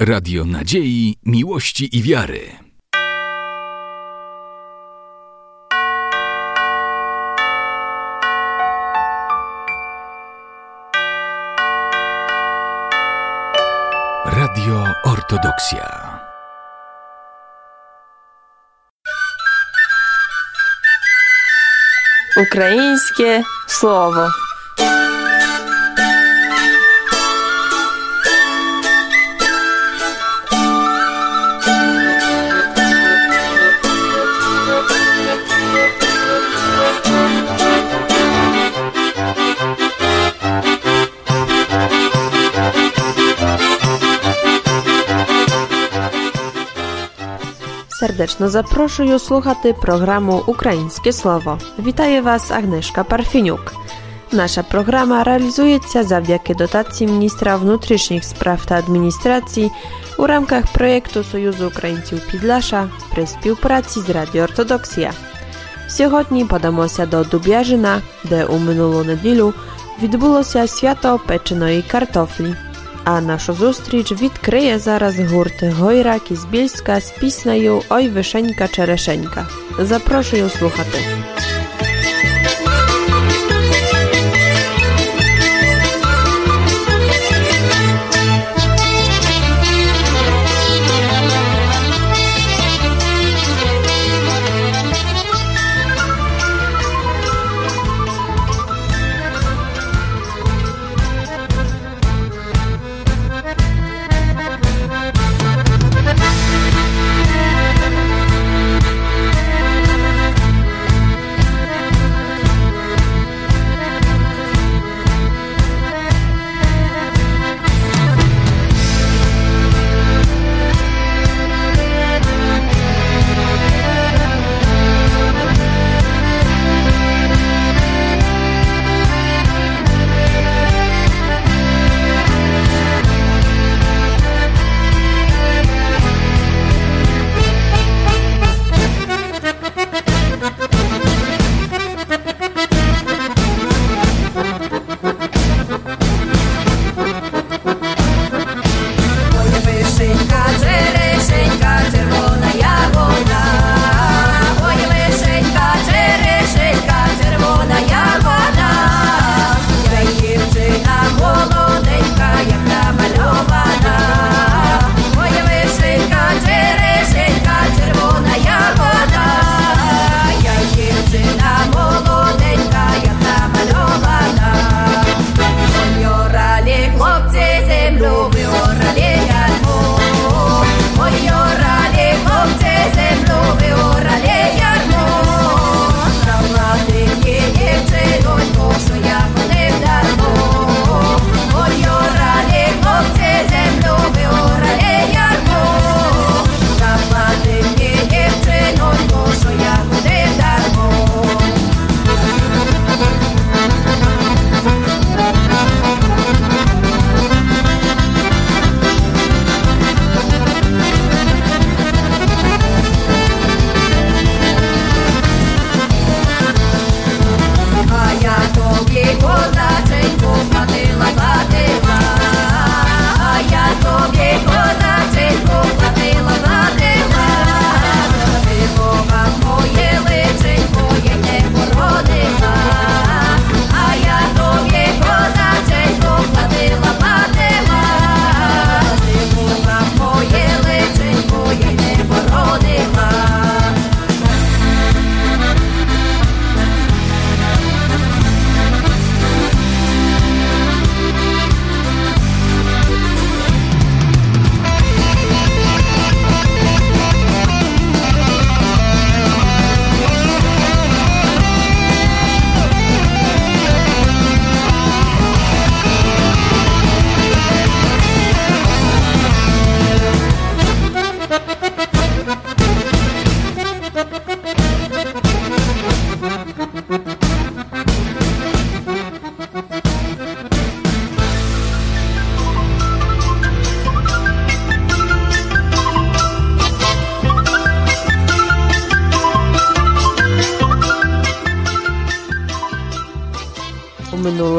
Radio nadziei, miłości i wiary. Radio Ortodoksja. Ukraińskie słowo. Serdecznie zaproszую słuchати programu Ukraińskie Słowo. Witaje Was Agnieszka Parfiniuk. Nasza programa realizuje się завдяки dotacji Ministra Внутрішніх справ та адміністрації у рамках проєкту Союзу українців Підлаша при співпраці з Радіо Ортодоксія. Сьогодні подамося до Дуб'яжина, де у минулу неділю відбулося свято печеної картофлі. А нашу зустріч відкриє зараз гурт «Гойрак» із Більська з піснею «Ой, вишенька, черешенька». Запрошую слухати.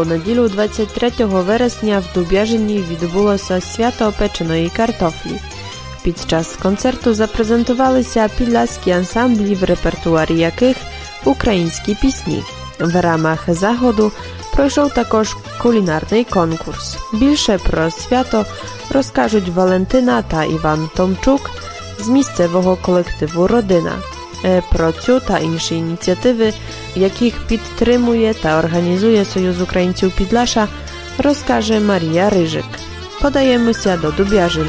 минулу неділю, 23 вересня, в Дуб'яжині відбулося свято печеної картофлі. Під час концерту запрезентувалися підляські ансамблі, в репертуарі яких українські пісні. В рамах заходу пройшов також кулінарний конкурс. Більше про свято розкажуть Валентина та Іван Томчук з місцевого колективу «Родина». Про цю та інші ініціативи, яких підтримує та організує Союз українців Підляша, розкаже Марія Рижик. Подаємося до Дуб'яжина.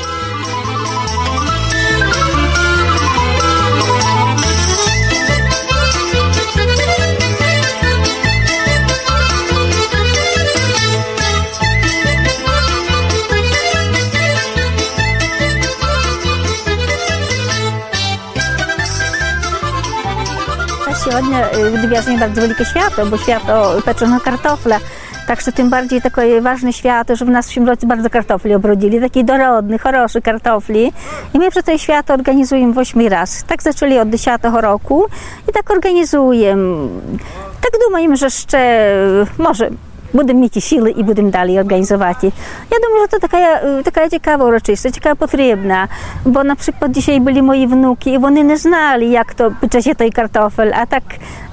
Сьогодні в Дуб'яжині дуже велике свято, bo święto pieczonego kartofla. Tak, że tym bardziej takie ważne święto, że w nas w tym roku bardzo kartofli obrodzili, takie dorodne, хорошие kartofli. I my przez to święto organizujemy 8 raz. Tak zaczęli od 10 roku i tak organizujemy. Tak думаємо, że jeszcze może будемо мати сили і будемо далі організувати. Я думаю, що це така цікава урочистість, така потрібна. Бо, наприклад, dzisiaj були мої внуки, і вони не знали, як то печеться той картофель. А так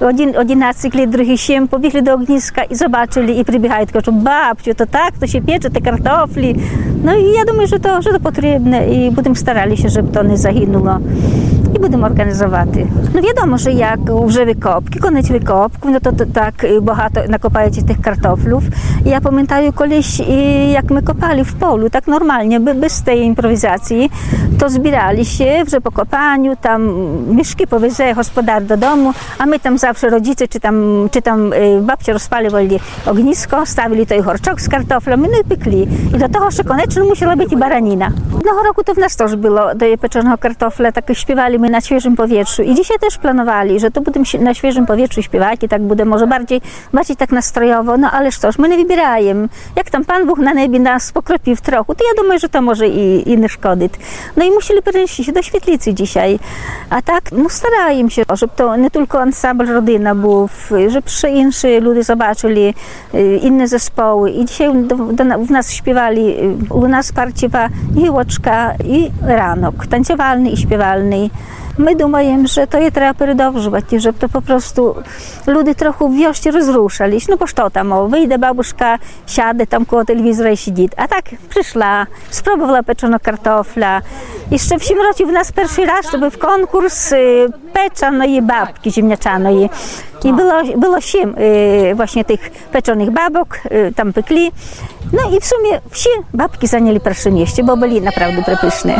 11 літ, другий 7, побігли до огниска і побачили, і прибігають, кажуть, бабцю, то так, то ще печете картофлі. Ну, і я думаю, що це потрібно, і будемо старалися, щоб то не загинуло. І будемо організувати. Ну, відомо, що як вже викопки, конець викопку, ну, то так багато накопають тих картофлів. Я пам'ятаю колись, як ми копали в полу, так нормально, без тієї імпровізації, то збиралися вже по копанню, там мішки повезе господар додому, а ми там завжди родиці чи там бабці розпалювали огниsko, ставили той горчок з картофлями, ну і пекли. І до того, що конечно мусила бути і бараніна. Одного року to w nas też było do pieczonego kartofla, tak śpiewali my na świeżym powietrzu i dzisiaj też planowali, że to będziemy na świeżym powietrzu śpiewać i tak będzie może bardziej tak nastrojowo, no ale cóż, my nie wybierajemy. Jak tam Pan Bóg na niebie nas pokropił trochę, to ja думаю, że to może i nie szkodzi. No i musieli przenieść się do świetlicy dzisiaj. A tak, no starajmy się, żeby to nie tylko ansambl Rodyna był, żeby inni ludzie zobaczyli inne zespoły i dzisiaj w nas śpiewali, u nas parciewa i łoczka i ranok, tańcowalny i śpiewalny. My думаємо, що то треба передовжувати, щоб то попросту люди трохи в вёсті розрушались. Ну, бо що там, вийде бабушка, сяде там коло телевізора і сидить. А так прийшла, спробувала печеного картофля. І ще в цьому році в нас перший раз, щоб в конкурс печеної бабки ziemniaczanej. I było 7 właśnie tych pieczonych babok, tam pekli. No i w sumie wsi babki zajęli pierwsze miejsce, bo byli naprawdę przepyszne.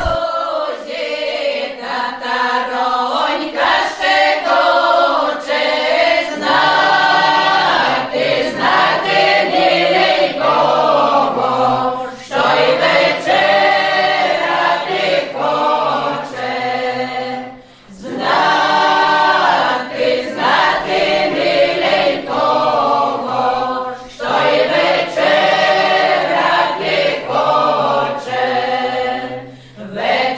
Ve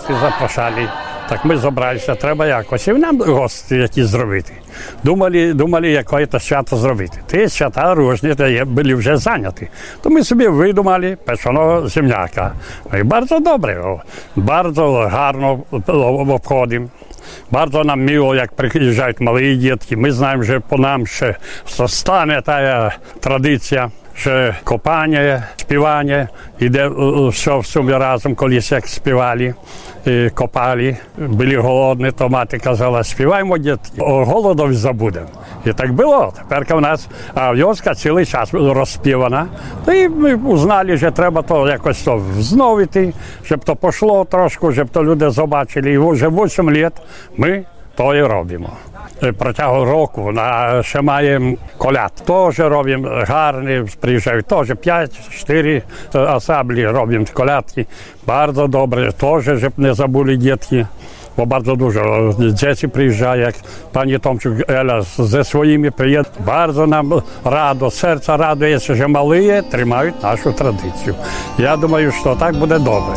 гості запрошали. Так ми зібралися, треба якось. І нам гості якісь зробити. Думали, яке це свято зробити. Ті свята різні були вже зайняті. То ми собі видумали печеного земляка. І дуже добре, дуже гарно обходимо. Bardzo nam miło, jak przyjeżdżają małe dzieci. My znamy, że po nam się zostanie ta tradycja, że kopanie, śpiewanie, idzie все w sumie razem, kiedyś jak śpiewali, kopali, byli głodni, to matka kazała, śpiewajmy dzieci, o głodowi zabudemy. I tak było. Тепер у нас wioska cały czas rozśpiewana. No i my uznali, że trzeba to jakoś to wznowić, żeby to poszło troszkę, żeby to ludzie zobaczyli. I już 8 lat my to i robimy. Протягом року ще маємо коляд. Теж робимо гарні, приїжджають теж 5-4 особи робимо колядки. Дуже добре, теж, щоб не забули дітки. Бо дуже дуже діти приїжджають, як пані Томчук Еля зі своїми приїде. Дуже нам радо, серце радується, що малі тримають нашу традицію. Я думаю, що так буде добре.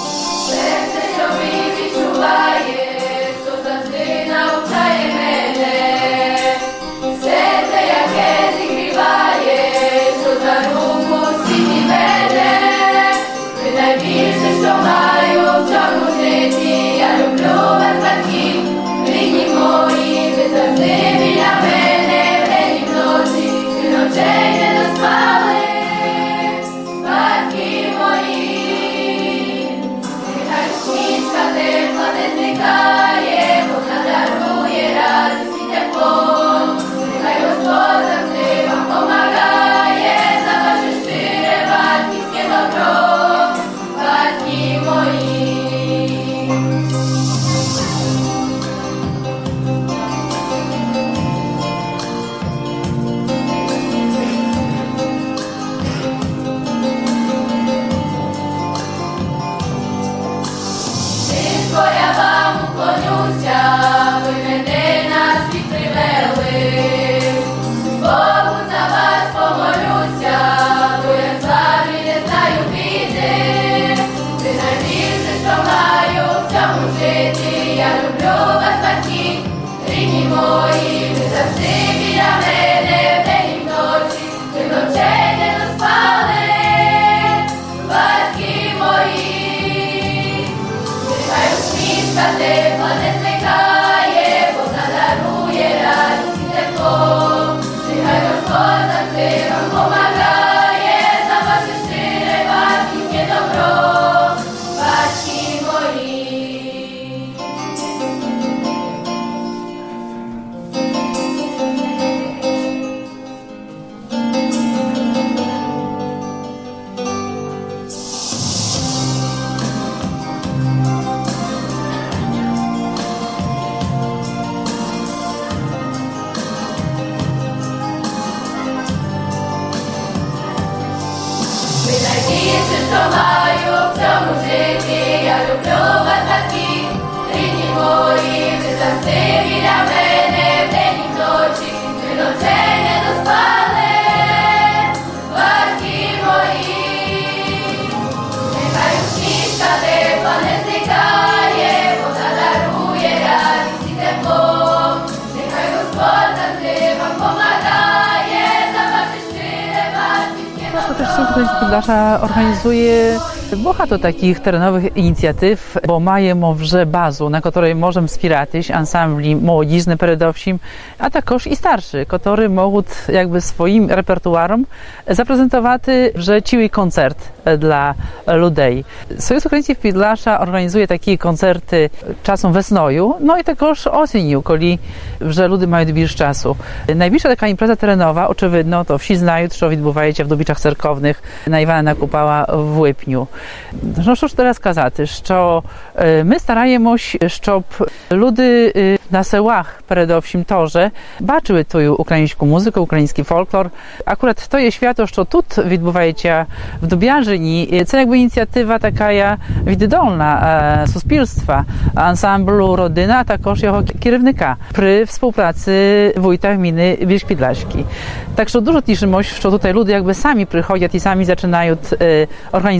Podlasza organizuje багато таких теренових ініціатив, бо маємо вже базу, на якій можемо спиратись, ансамблі молодіжні передовсім, а також і старші, які можуть якби своїм репертуаром запрезентувати вже цілий концерт dla людей. Союз Українців Підлаша організує такі концерти часом весною, no i також осінню, коли вже люди мають більше часу. Найбільша така імпреза терenowa, очевидно, to всі знають, що відбувається в Дубічах Церковних на Івана Купала в липню. No cóż teraz казати, що ми стараємось, щоб люди на селах передовсім теж бачили ту українську музику, український фольклор. Akurat to jest światło, що тут відбувається в Дубяжині, це якби ініціатива така віддолна суспільства, ансамблю «Родина», а також його керівника при współpracy wójta gminy Wieś Підлашки. Так що дуже тішимось, що тут люди якби самі приходять і самі починають організувати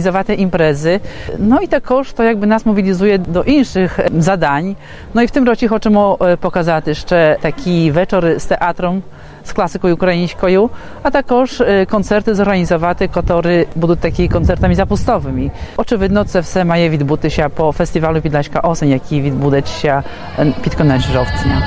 imprezy. No i також to jakby нас mobilizuje do інших зadań. No i w tym roku хочемо показати ще такі вечори з театром, з класикою українською, а також концерти зорганізувати, які будуть такі концертами запустовими. Очевидно, це все має відбутися по фестивалю «Підляшська осень», який відбудеться під кінець жовтня.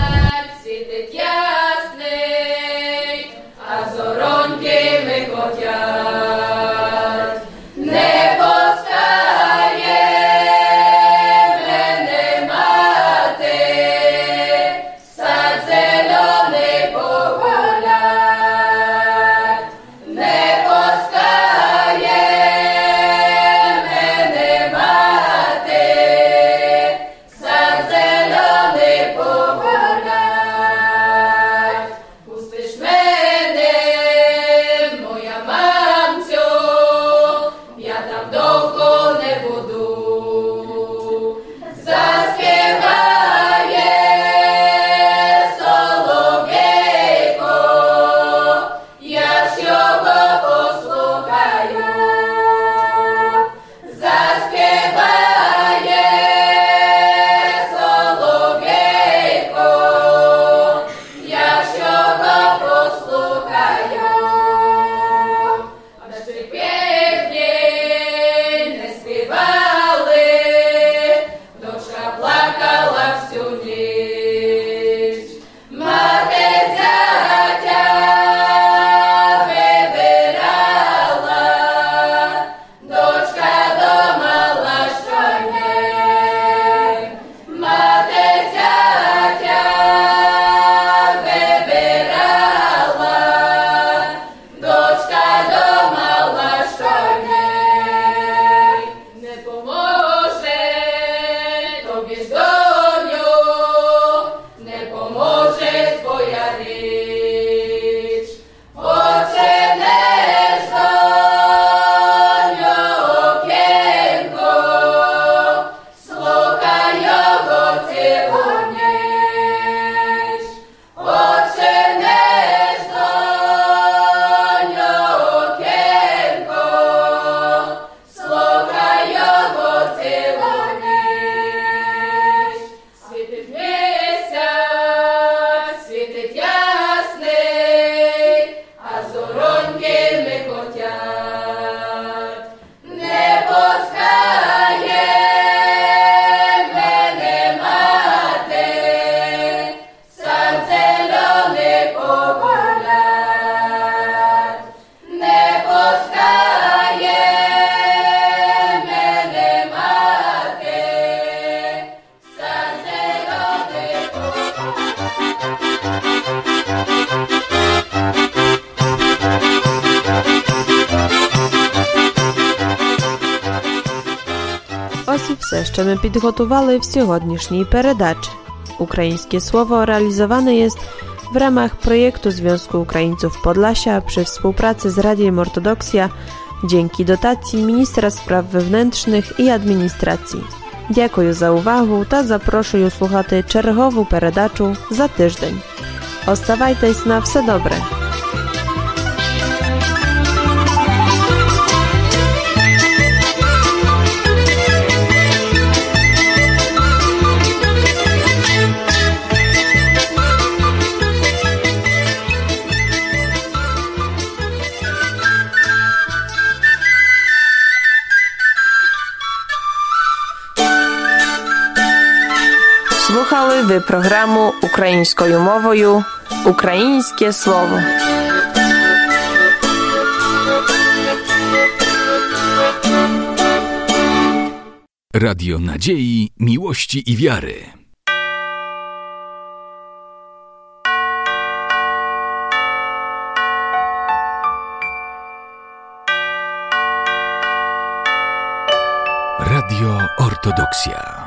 Ось і все, що ми підготували в сьогоднішній передачі. Українське слово realizowane jest w ramach projektu Związku Ukraińców Podlasia przy współpracy z Radiem Ortodoksja dzięki dotacji Ministra Spraw Wewnętrznych i Administracji. Дякую за увагу та запрошую слухати чергову передачу за тиждень. Оставайтесь на все добре! Слухали ви програму українською мовою «Українське слово». Radio Nadziei, Miłości i Wiary. Radio Ortodoksja.